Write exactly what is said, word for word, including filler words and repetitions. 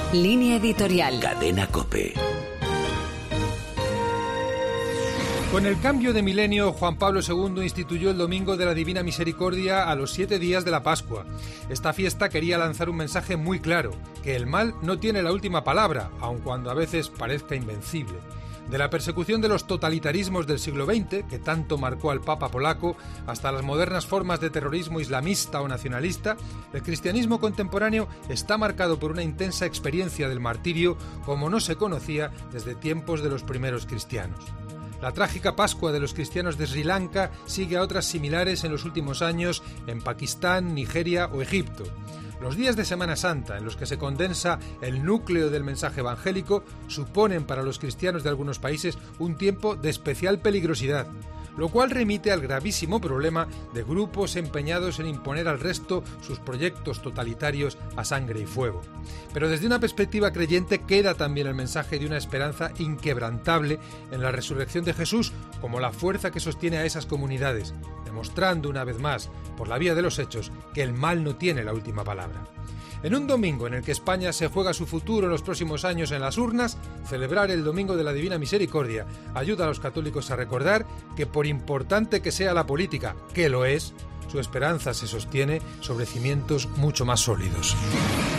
Línea editorial. Cadena COPE. Con el cambio de milenio, Juan Pablo segundo instituyó el Domingo de la Divina Misericordia a los siete días de la Pascua. Esta fiesta quería lanzar un mensaje muy claro, que el mal no tiene la última palabra, aun cuando a veces parezca invencible. De la persecución de los totalitarismos del siglo veinte, que tanto marcó al Papa polaco, hasta las modernas formas de terrorismo islamista o nacionalista, el cristianismo contemporáneo está marcado por una intensa experiencia del martirio como no se conocía desde tiempos de los primeros cristianos. La trágica Pascua de los cristianos de Sri Lanka sigue a otras similares en los últimos años en Pakistán, Nigeria o Egipto. Los días de Semana Santa, en los que se condensa el núcleo del mensaje evangélico, suponen para los cristianos de algunos países un tiempo de especial peligrosidad, lo cual remite al gravísimo problema de grupos empeñados en imponer al resto sus proyectos totalitarios a sangre y fuego. Pero desde una perspectiva creyente queda también el mensaje de una esperanza inquebrantable en la resurrección de Jesús como la fuerza que sostiene a esas comunidades, demostrando una vez más, por la vía de los hechos, que el mal no tiene la última palabra. En un domingo en el que España se juega su futuro en los próximos años en las urnas, celebrar el Domingo de la Divina Misericordia ayuda a los católicos a recordar que por importante que sea la política, que lo es, su esperanza se sostiene sobre cimientos mucho más sólidos.